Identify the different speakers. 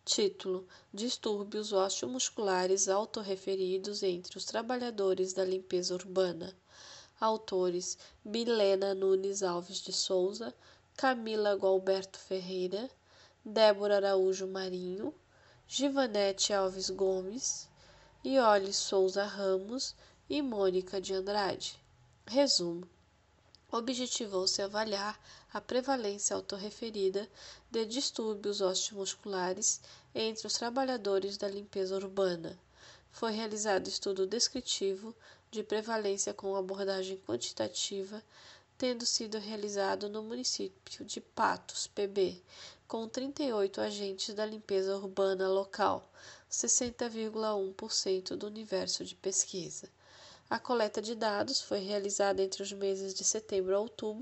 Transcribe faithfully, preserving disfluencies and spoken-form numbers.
Speaker 1: Título: Distúrbios osteomusculares autorreferidos entre os trabalhadores da limpeza urbana. Autores: Milena Nunes Alves de Souza, Camila Gualberto Ferreira, Débora Araújo Marinho, Givanete Alves Gomes, Iole Souza Ramos e Mônica de Andrade. Resumo: objetivou-se avaliar a prevalência autorreferida de distúrbios osteomusculares entre os trabalhadores da limpeza urbana. Foi realizado estudo descritivo de prevalência com abordagem quantitativa, tendo sido realizado no município de Patos, P B, com trinta e oito agentes da limpeza urbana local, sessenta vírgula um por cento do universo de pesquisa. A coleta de dados foi realizada entre os meses de setembro a outubro